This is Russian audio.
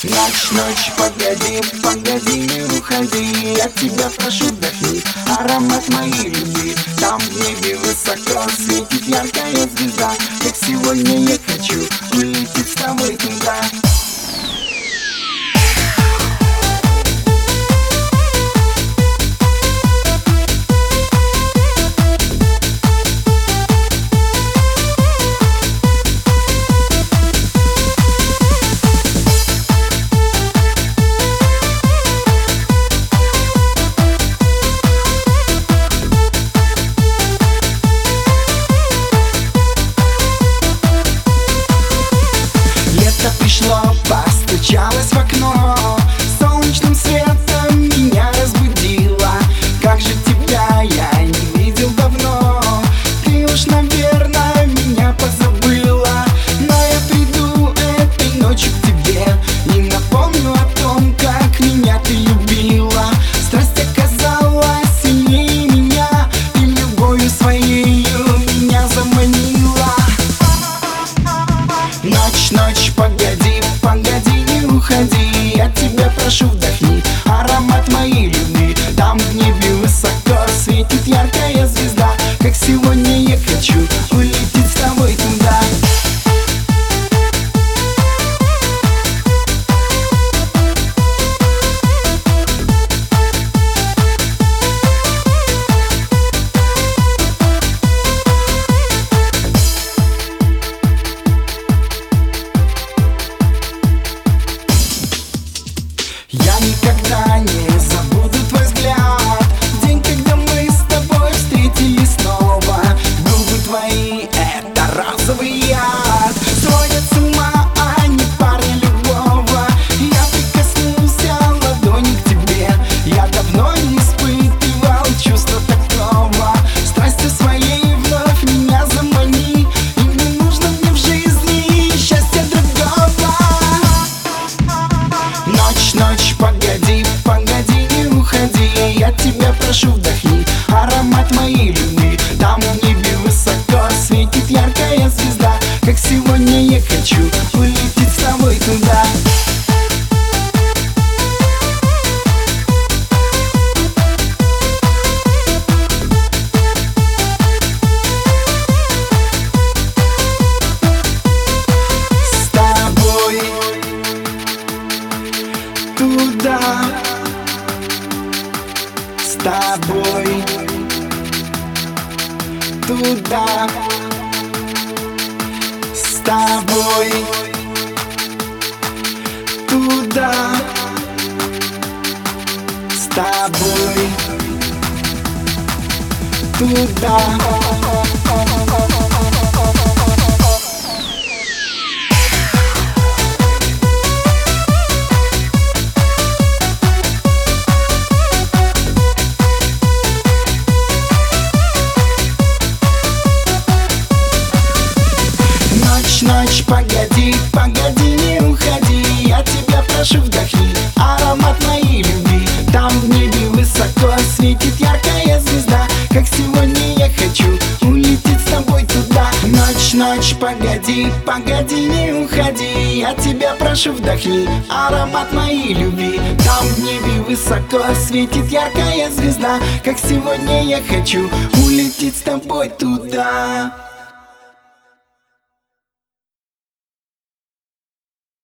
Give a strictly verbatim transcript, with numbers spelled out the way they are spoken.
Ночь, ночь, погоди, погоди, не уходи. Я тебя прошу, вдохни аромат моей любви. Там в небе высоко светит яркая звезда. Как сегодня я хочу улететь с тобой туда. Пришло, постучалось в окно, солнечным светом меня разбудило. Как же тебя я не видел давно, ты уж, наверное, меня позабыла. Но я приду этой ночью к тебе и напомню о том, как меня ты любила. Страсть оказалась сильнее меня, и любовью своею меня заманила. Ночь, ночь, погоди, погоди, не уходи. Я тебя прошу, вдохни аромат моей любви. Там в небе высоко светит яркая звезда. Как сегодня я хочу улететь с тобой туда. Я никогда не забуду твой взгляд, день, когда мы с тобой встретились снова. Губы твои — это розовый яд, сводят с ума они парня любого. Я прикоснулся ладонью к тебе, я давно не испытывал чувства такого. Страстью своей вновь меня замани, и не нужно мне в жизни счастья другого. Ночь, ночь, погоди, погоди, не уходи. Я тебя прошу, вдохни аромат моей любви. Там в небе высоко светит яркая звезда. Как сегодня я хочу улететь с тобой туда. С тобой туда, с тобой туда, с тобой туда, с тобой туда. Ночь, ночь, погоди, погоди, не уходи. Я тебя прошу, вдохни аромат моей любви. Там в небе высоко светит яркая звезда. Как сегодня я хочу улететь с тобой туда. Ночь, ночь, погоди, погоди, не уходи. Я тебя прошу, вдохни аромат моей любви. Там в небе высоко светит яркая звезда. Как сегодня я хочу улететь с тобой туда.